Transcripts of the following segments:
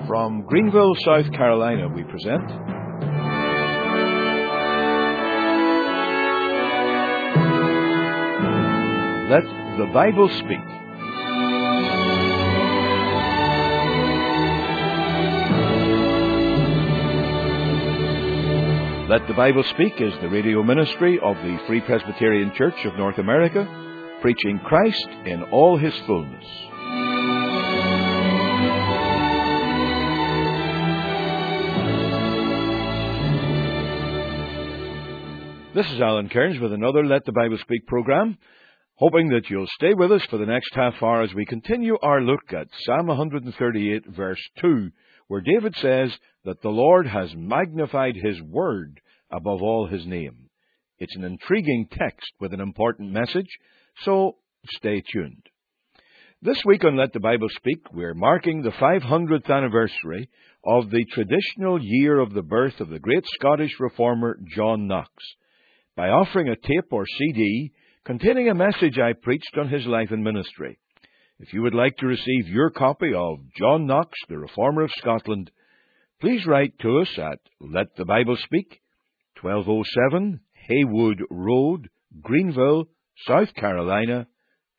From Greenville, South Carolina, we present Let the Bible Speak. Let the Bible Speak is the radio ministry of the Free Presbyterian Church of North America, preaching Christ in all His fullness. This is Alan Kearns with another Let the Bible Speak program, hoping that you'll stay with us for the next half hour as we continue our look at Psalm 138, verse 2, where David says that the Lord has magnified His word above all His name. It's an intriguing text with an important message, so stay tuned. This week on Let the Bible Speak, we're marking the 500th anniversary of the traditional year of the birth of the great Scottish reformer John Knox, by offering a tape or CD containing a message I preached on his life and ministry. If you would like to receive your copy of John Knox, the Reformer of Scotland, please write to us at Let the Bible Speak, 1207 Haywood Road, Greenville, South Carolina,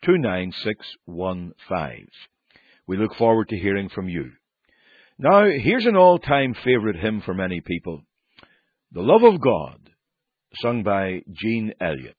29615. We look forward to hearing from you. Now, here's an all-time favorite hymn for many people, The Love of God, sung by Jean Elliott.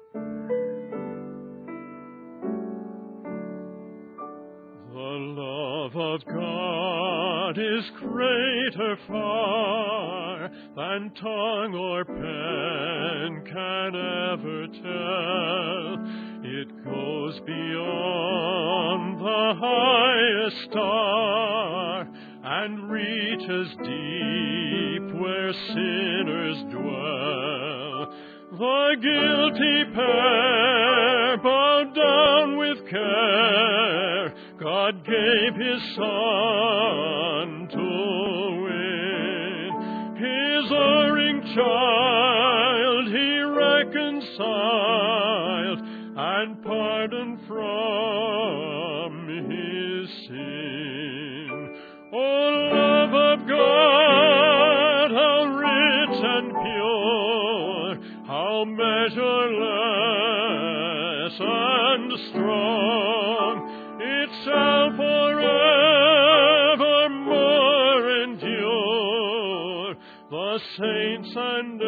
The love of God is greater far than tongue or pen can ever tell. It goes beyond the highest star and reaches deep where sinners dwell. The guilty pair bowed down with care. God gave His Son to win. His erring child He reconciled and pardoned from his sin. O love of God, how rich and pure, how measureless and strong, it shall forevermore endure. The saints and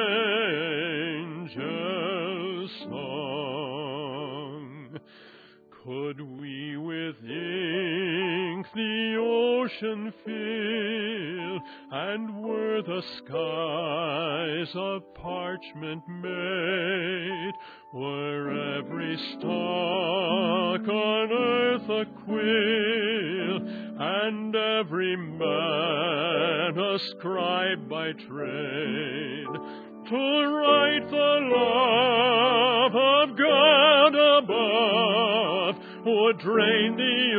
angels' song. Could we with ink the ocean fill, and were the skies of parchment made, were every stalk on earth a quill, and every man a scribe by trade, to write the love of God above would drain the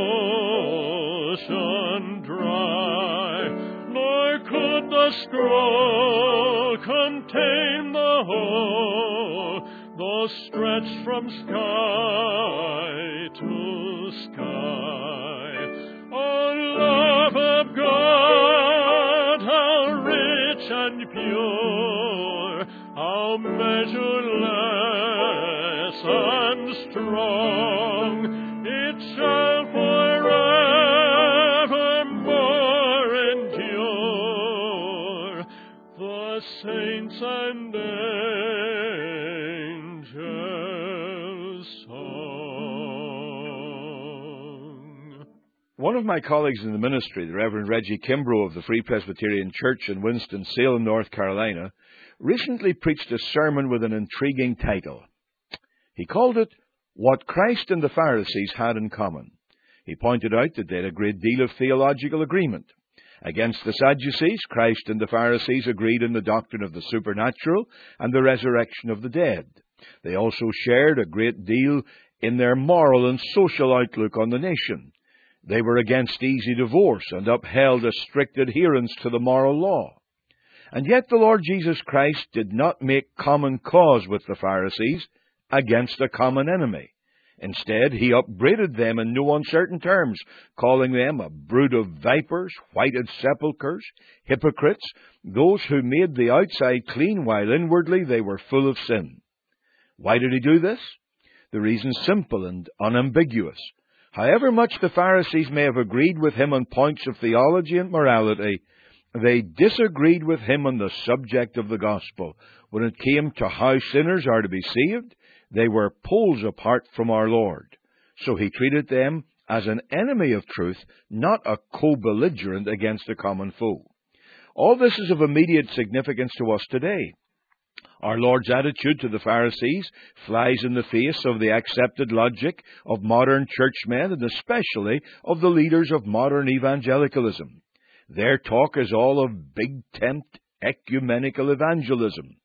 ocean dry, nor could the scroll contain the whole, though stretched from sky to sky. O love of God, how rich and pure, how measureless and strong, it shall forevermore endure. The saints and angels' song. One of my colleagues in the ministry, the Reverend Reggie Kimbrough of the Free Presbyterian Church in Winston-Salem, North Carolina, recently preached a sermon with an intriguing title. He called it, What Christ and the Pharisees Had in Common. He pointed out that they had a great deal of theological agreement. Against the Sadducees, Christ and the Pharisees agreed in the doctrine of the supernatural and the resurrection of the dead. They also shared a great deal in their moral and social outlook on the nation. They were against easy divorce and upheld a strict adherence to the moral law. And yet the Lord Jesus Christ did not make common cause with the Pharisees against a common enemy. Instead, he upbraided them in no uncertain terms, calling them a brood of vipers, whited sepulchres, hypocrites, those who made the outside clean while inwardly they were full of sin. Why did he do this? The reason's simple and unambiguous. However much the Pharisees may have agreed with him on points of theology and morality, they disagreed with him on the subject of the gospel. When it came to how sinners are to be saved, they were poles apart from our Lord. So he treated them as an enemy of truth, not a co-belligerent against a common foe. All this is of immediate significance to us today. Our Lord's attitude to the Pharisees flies in the face of the accepted logic of modern churchmen and especially of the leaders of modern evangelicalism. Their talk is all of big tent ecumenical evangelism.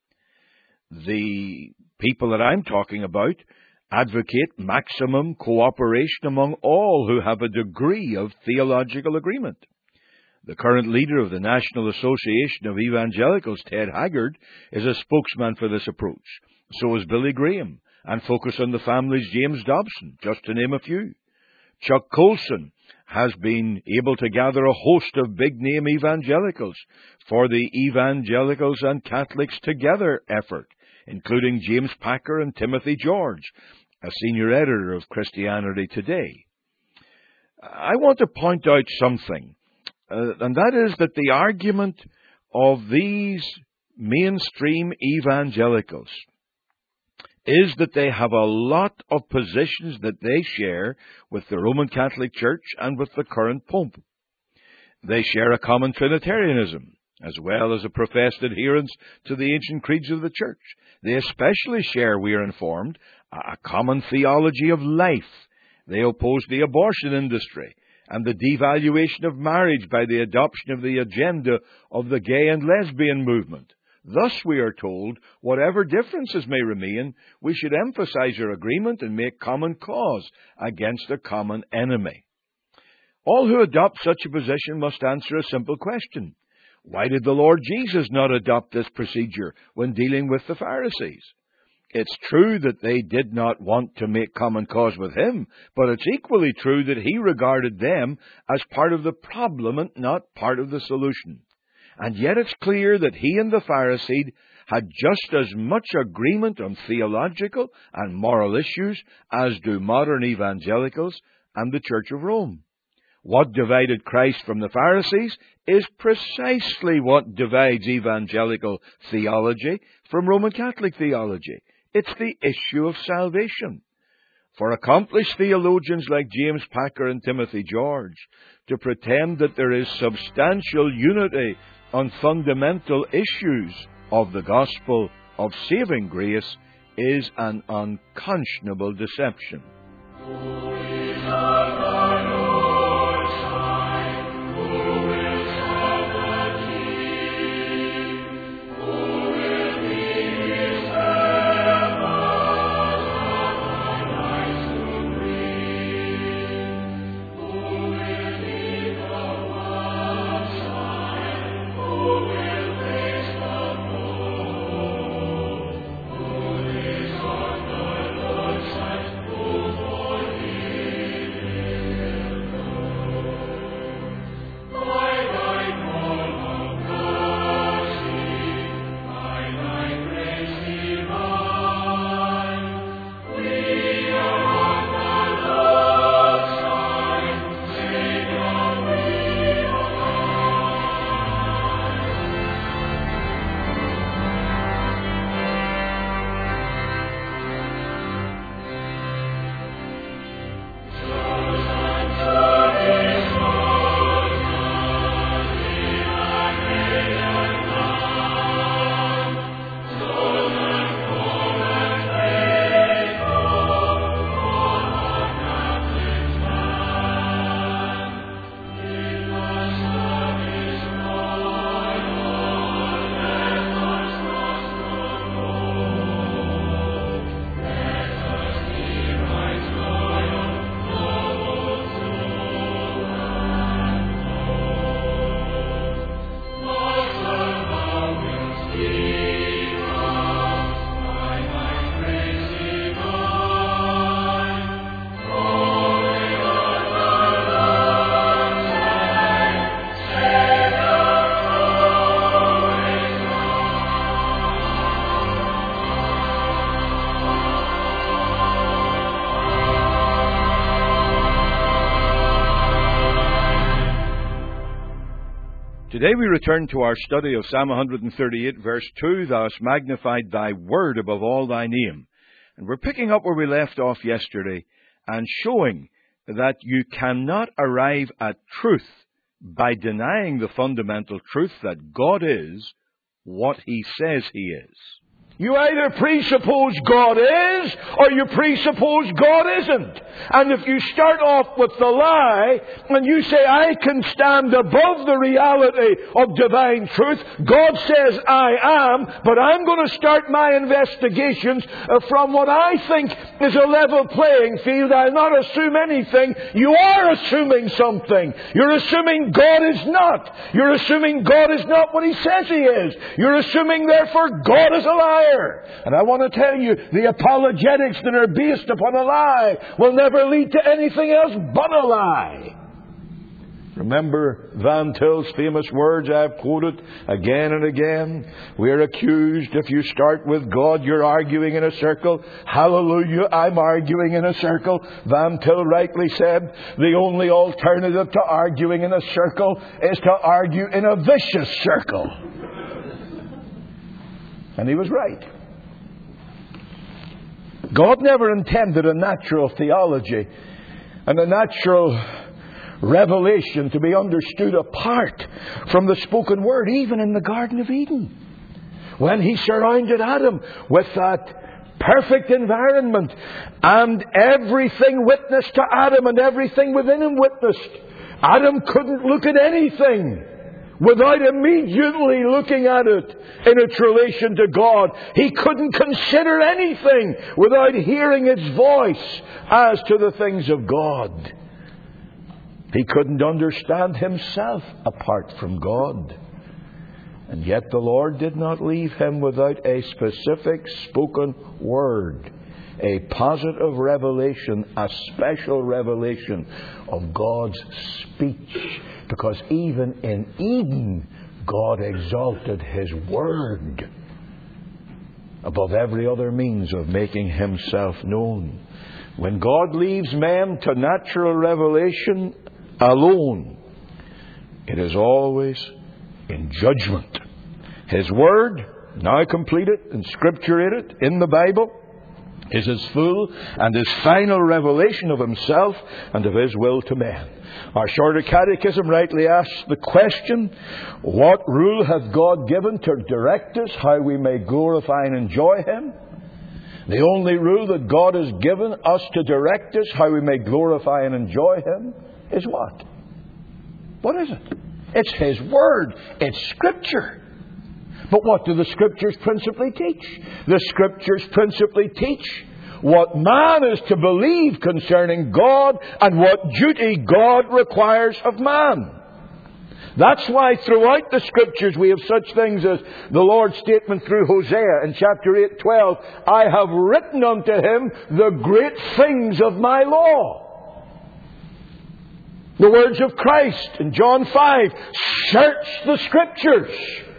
The people that I'm talking about advocate maximum cooperation among all who have a degree of theological agreement. The current leader of the National Association of Evangelicals, Ted Haggard, is a spokesman for this approach. So is Billy Graham, and Focus on the Family's James Dobson, just to name a few. Chuck Colson has been able to gather a host of big-name evangelicals for the Evangelicals and Catholics Together effort, including James Packer and Timothy George, a senior editor of Christianity Today. I want to point out something, and that is that the argument of these mainstream evangelicals is that they have a lot of positions that they share with the Roman Catholic Church and with the current Pope. They share a common Trinitarianism, as well as a professed adherence to the ancient creeds of the Church. They especially share, we are informed, a common theology of life. They oppose the abortion industry and the devaluation of marriage by the adoption of the agenda of the gay and lesbian movement. Thus, we are told, whatever differences may remain, we should emphasize our agreement and make common cause against a common enemy. All who adopt such a position must answer a simple question. Why did the Lord Jesus not adopt this procedure when dealing with the Pharisees? It's true that they did not want to make common cause with him, but it's equally true that he regarded them as part of the problem and not part of the solution. And yet it's clear that he and the Pharisee had just as much agreement on theological and moral issues as do modern evangelicals and the Church of Rome. What divided Christ from the Pharisees is precisely what divides evangelical theology from Roman Catholic theology. It's the issue of salvation. For accomplished theologians like James Packer and Timothy George to pretend that there is substantial unity on fundamental issues of the gospel of saving grace is an unconscionable deception. Today we return to our study of Psalm 138, verse 2, Thou hast magnified thy word above all thy name. And we're picking up where we left off yesterday and showing that you cannot arrive at truth by denying the fundamental truth that God is what He says He is. You either presuppose God is, or you presuppose God isn't. And if you start off with the lie, and you say, I can stand above the reality of divine truth, God says I am, but I'm going to start my investigations from what I think is a level playing field. I'll not assume anything. You are assuming something. You're assuming God is not. You're assuming God is not what He says He is. You're assuming, therefore, God is a liar. And I want to tell you, the apologetics that are based upon a lie will never lead to anything else but a lie. Remember Van Til's famous words I've quoted again and again. We're accused, if you start with God, you're arguing in a circle. Hallelujah, I'm arguing in a circle. Van Til rightly said, the only alternative to arguing in a circle is to argue in a vicious circle. And he was right. God never intended a natural theology and a natural revelation to be understood apart from the spoken word, even in the Garden of Eden. When He surrounded Adam with that perfect environment and everything witnessed to Adam and everything within him witnessed, Adam couldn't look at anything without immediately looking at it in its relation to God. He couldn't consider anything without hearing its voice as to the things of God. He couldn't understand himself apart from God. And yet the Lord did not leave him without a specific spoken word, a positive revelation, a special revelation of God's speech. Because even in Eden, God exalted His Word above every other means of making Himself known. When God leaves man to natural revelation alone, it is always in judgment. His Word, now completed, inscripturated in the Bible, is His full and His final revelation of Himself and of His will to men. Our Shorter Catechism rightly asks the question, what rule hath God given to direct us how we may glorify and enjoy Him? The only rule that God has given us to direct us how we may glorify and enjoy Him is what? What is it? It's His Word. It's Scripture. But what do the Scriptures principally teach? The Scriptures principally teach what man is to believe concerning God and what duty God requires of man. That's why throughout the Scriptures we have such things as the Lord's statement through Hosea in chapter 8:12, I have written unto him the great things of my law. The words of Christ in John 5, search the Scriptures.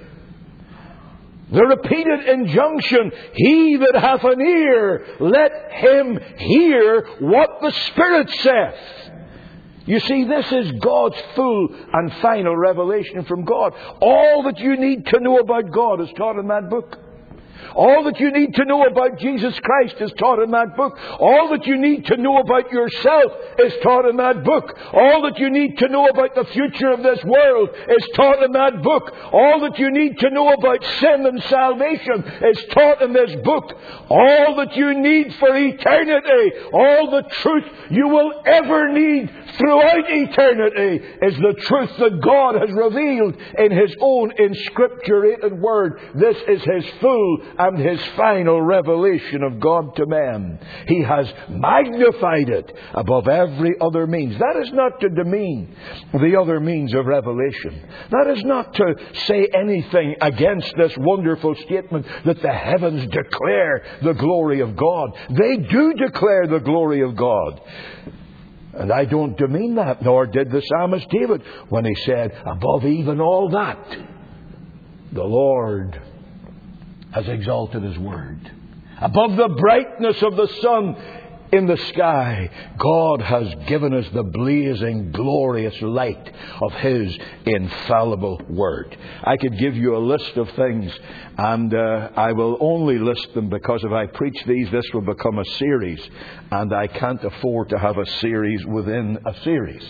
The repeated injunction, he that hath an ear, let him hear what the Spirit saith. You see, this is God's full and final revelation from God. All that you need to know about God is taught in that book. All that you need to know about Jesus Christ is taught in that book. All that you need to know about yourself is taught in that book. All that you need to know about the future of this world is taught in that book. All that you need to know about sin and salvation is taught in this book. All that you need for eternity, all the truth you will ever need throughout eternity is the truth that God has revealed in His own inscripturated Word. This is His full and His final revelation of God to man. He has magnified it above every other means. That is not to demean the other means of revelation. That is not to say anything against this wonderful statement that the heavens declare the glory of God. They do declare the glory of God. And I don't demean that, nor did the psalmist David when he said, above even all that, the Lord has exalted His Word. Above the brightness of the sun, in the sky, God has given us the blazing, glorious light of His infallible Word. I could give you a list of things, and I will only list them because if I preach these, this will become a series, and I can't afford to have a series within a series.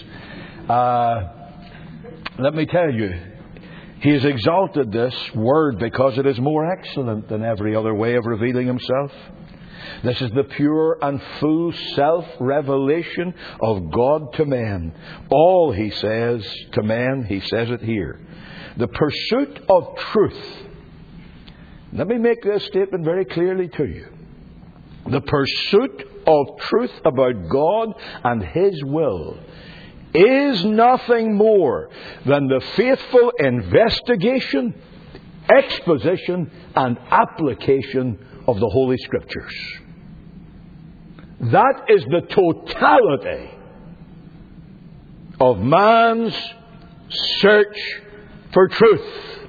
Let me tell you, He has exalted this Word because it is more excellent than every other way of revealing Himself. This is the pure and full self-revelation of God to men. All He says to men, He says it here. The pursuit of truth. Let me make this statement very clearly to you. The pursuit of truth about God and His will is nothing more than the faithful investigation, exposition, and application of the Holy Scriptures. That is the totality of man's search for truth.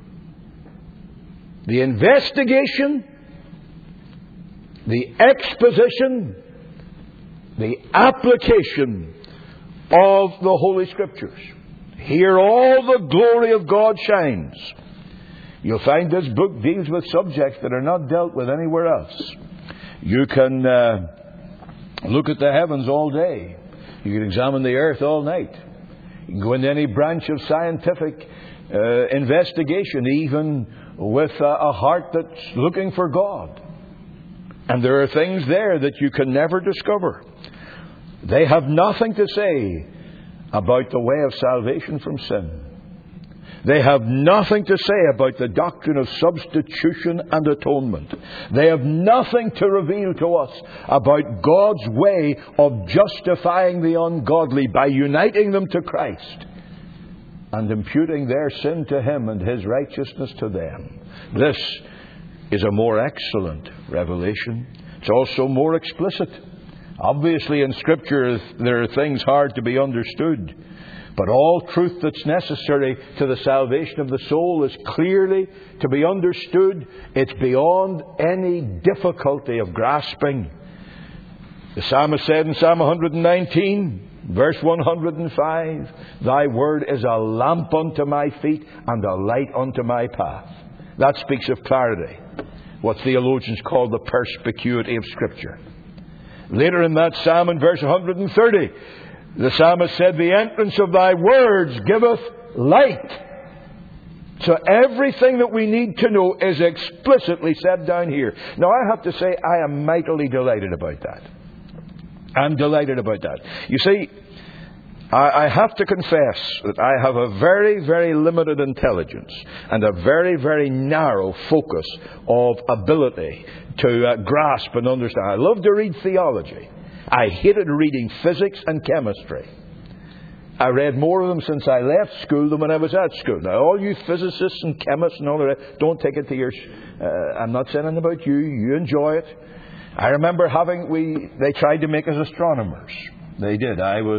The investigation, the exposition, the application of the Holy Scriptures. Here all the glory of God shines. You'll find this book deals with subjects that are not dealt with anywhere else. You can look at the heavens all day. You can examine the earth all night. You can go into any branch of scientific investigation, even with a heart that's looking for God. And there are things there that you can never discover. They have nothing to say about the way of salvation from sin. They have nothing to say about the doctrine of substitution and atonement. They have nothing to reveal to us about God's way of justifying the ungodly by uniting them to Christ and imputing their sin to Him and His righteousness to them. This is a more excellent revelation. It's also more explicit. Obviously, in Scripture, there are things hard to be understood. But all truth that's necessary to the salvation of the soul is clearly to be understood. It's beyond any difficulty of grasping. The psalmist said in Psalm 119, verse 105, Thy word is a lamp unto my feet and a light unto my path. That speaks of clarity, what theologians call the perspicuity of Scripture. Later in that psalm, in verse 130, the psalmist said, The entrance of Thy words giveth light. So everything that we need to know is explicitly set down here. Now I have to say, I am mightily delighted about that. I'm delighted about that. You see, I have to confess that I have a very, very limited intelligence and a very, very narrow focus of ability to grasp and understand. I love to read theology. I hated reading physics and chemistry. I read more of them since I left school than when I was at school. Now, all you physicists and chemists and all of that, don't take it to your... I'm not saying anything about you. You enjoy it. I remember they tried to make us astronomers. They did.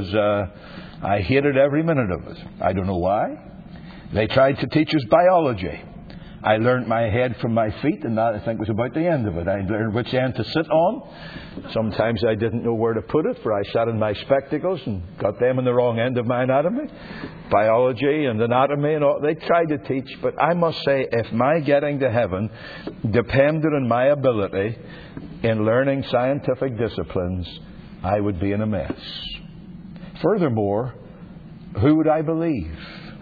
I hated every minute of it. I don't know why. They tried to teach us biology. I learned my head from my feet, and that I think was about the end of it. I learned which end to sit on. Sometimes I didn't know where to put it, for I sat in my spectacles and got them in the wrong end of my anatomy. Biology and anatomy and all. They tried to teach, but I must say, if my getting to heaven depended on my ability in learning scientific disciplines, I would be in a mess. Furthermore, who would I believe?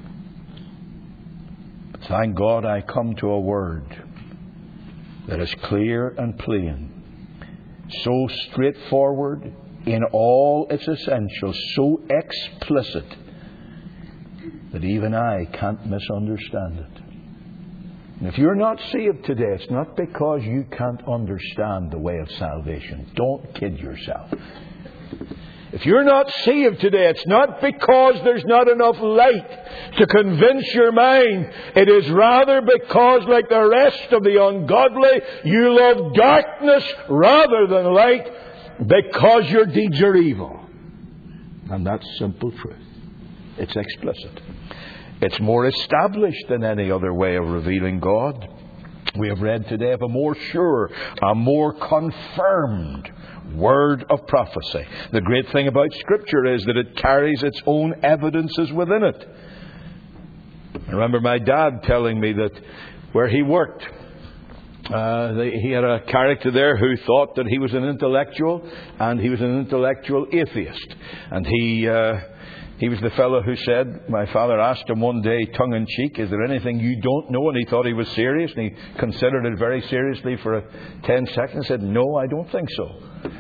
Thank God I come to a word that is clear and plain, so straightforward in all its essentials, so explicit that even I can't misunderstand it. And if you're not saved today, it's not because you can't understand the way of salvation. Don't kid yourself. If you're not saved today, it's not because there's not enough light to convince your mind. It is rather because, like the rest of the ungodly, you love darkness rather than light because your deeds are evil. And that's simple truth. It's explicit. It's more established than any other way of revealing God. We have read today of a more sure, a more confirmed word of prophecy. The great thing about Scripture is that it carries its own evidences within it. I remember my dad telling me that where he worked, he had a character there who thought that he was an intellectual, and he was an intellectual atheist. And he was the fellow who said, my father asked him one day, tongue-in-cheek, is there anything you don't know? And he thought he was serious, and he considered it very seriously for 10 seconds and said, no, I don't think so.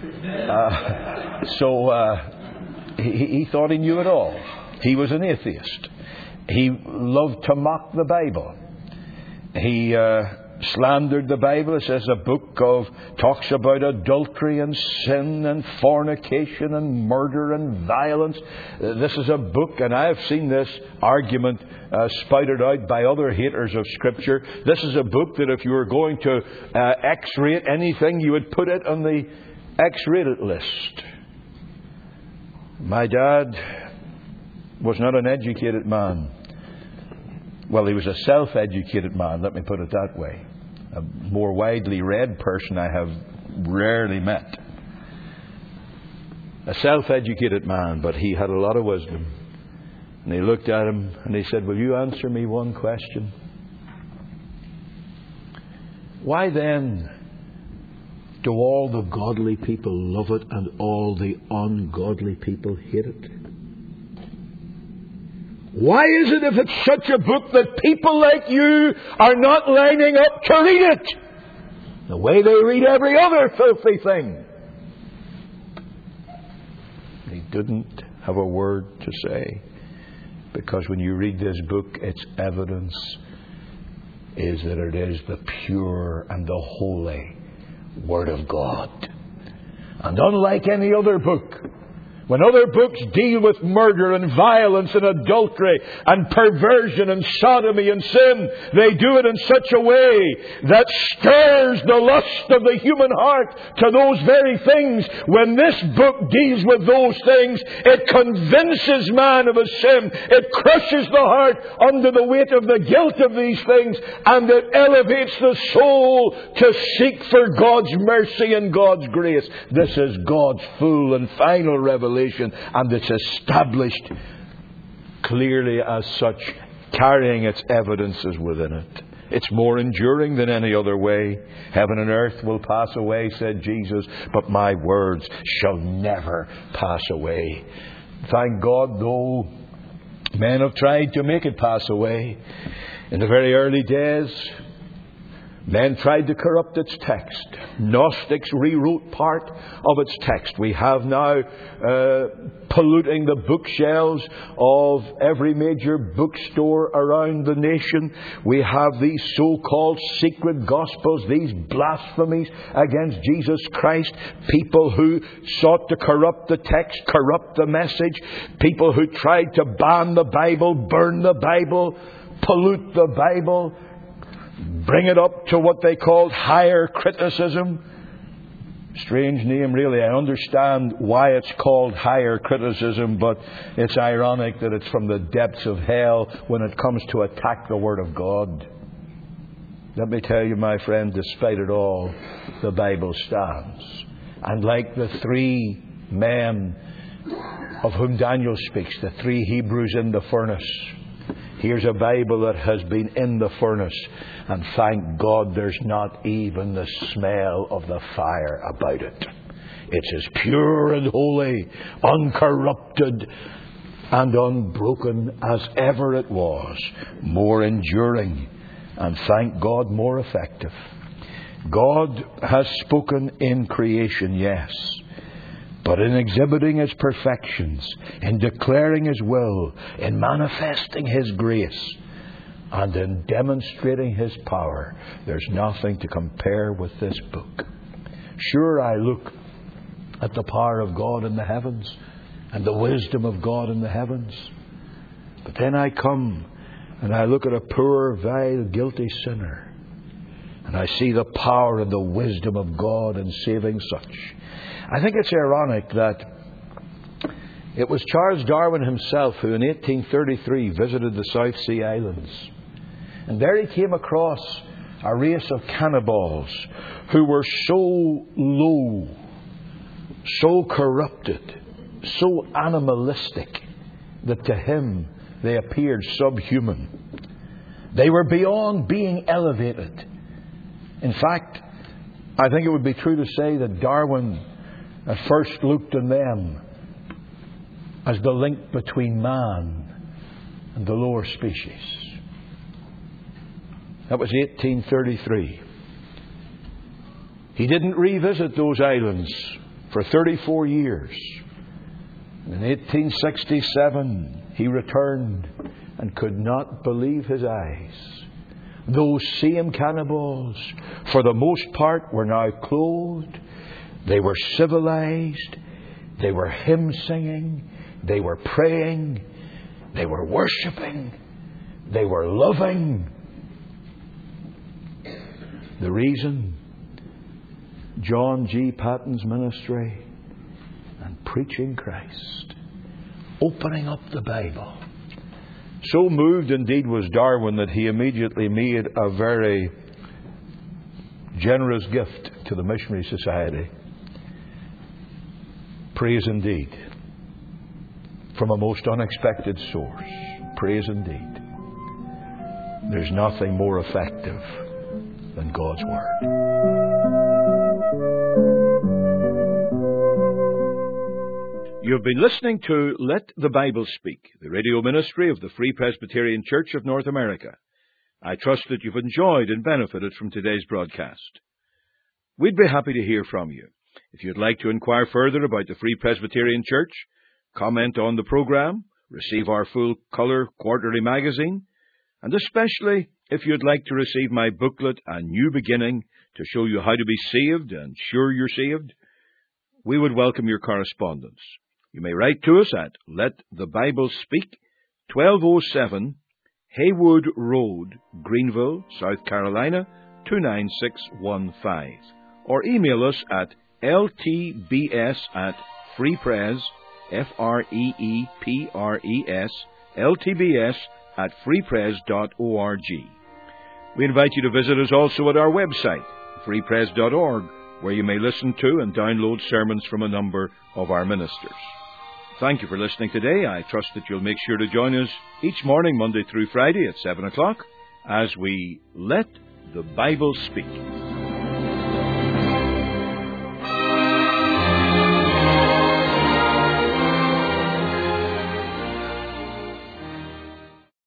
He thought he knew it all. He was an atheist. He loved to mock the Bible. He slandered the Bible. It says a book talks about adultery and sin and fornication and murder and violence. This is a book, and I have seen this argument spouted out by other haters of Scripture. This is a book that if you were going to X-rate anything, you would put it on the X-rated list. My dad was not an educated man. Well, he was a self-educated man, let me put it that way. A more widely read person I have rarely met. A self-educated man, but he had a lot of wisdom. And he looked at him and he said, will you answer me one question? Why then do all the godly people love it and all the ungodly people hate it? Why is it, if it's such a book, that people like you are not lining up to read it the way they read every other filthy thing? He didn't have a word to say, because when you read this book, its evidence is that it is the pure and the holy Word of God. And unlike any other book, when other books deal with murder and violence and adultery and perversion and sodomy and sin, they do it in such a way that stirs the lust of the human heart to those very things. When this book deals with those things, it convinces man of his sin. It crushes the heart under the weight of the guilt of these things, and it elevates the soul to seek for God's mercy and God's grace. This is God's full and final revelation, and it's established clearly as such, carrying its evidences within it. It's more enduring than any other way. Heaven and earth will pass away, said Jesus, but my words shall never pass away. Thank God, though men have tried to make it pass away. In the very early days, men tried to corrupt its text. Gnostics rewrote part of its text. We have now polluting the bookshelves of every major bookstore around the nation. We have these so-called secret gospels, these blasphemies against Jesus Christ. People who sought to corrupt the text, corrupt the message. People who tried to ban the Bible, burn the Bible, pollute the Bible, bring it up to what they called higher criticism. Strange name, really. I understand why it's called higher criticism, but it's ironic that it's from the depths of hell when it comes to attack the Word of God. Let me tell you, my friend, despite it all, the Bible stands. And like the three men of whom Daniel speaks, the three Hebrews in the furnace, here's a Bible that has been in the furnace, and thank God there's not even the smell of the fire about it. It's as pure and holy, uncorrupted and unbroken as ever it was, more enduring, and thank God more effective. God has spoken in creation, yes, but in exhibiting His perfections, in declaring His will, in manifesting His grace, and in demonstrating His power, there's nothing to compare with this book. Sure, I look at the power of God in the heavens and the wisdom of God in the heavens, but then I come and I look at a poor, vile, guilty sinner, and I see the power and the wisdom of God in saving such. I think it's ironic that it was Charles Darwin himself who in 1833 visited the South Sea Islands. And there he came across a race of cannibals who were so low, so corrupted, so animalistic, that to him they appeared subhuman. They were beyond being elevated. In fact, I think it would be true to say that Darwin at first looked on them as the link between man and the lower species. That was 1833. He didn't revisit those islands for 34 years. In 1867, he returned and could not believe his eyes. Those same cannibals, for the most part, were now clothed. They were civilized. They were hymn singing. They were praying. They were worshipping. They were loving. The reason? John G. Patton's ministry and preaching Christ, opening up the Bible. So moved indeed was Darwin that he immediately made a very generous gift to the Missionary Society. Praise indeed. From a most unexpected source. Praise indeed. There's nothing more effective than God's Word. You've been listening to Let the Bible Speak, the radio ministry of the Free Presbyterian Church of North America. I trust that you've enjoyed and benefited from today's broadcast. We'd be happy to hear from you. If you'd like to inquire further about the Free Presbyterian Church, comment on the program, receive our full-colour quarterly magazine, and especially if you'd like to receive my booklet, A New Beginning, to show you how to be saved and sure you're saved, we would welcome your correspondence. You may write to us at Let the Bible Speak, 1207 Haywood Road, Greenville, South Carolina, 29615. Or email us at ltbs@freepres, FREEPRES, ltbs@freepres.org. We invite you to visit us also at our website, freepres.org, where you may listen to and download sermons from a number of our ministers. Thank you for listening today. I trust that you'll make sure to join us each morning, Monday through Friday at 7 o'clock, as we Let the Bible Speak.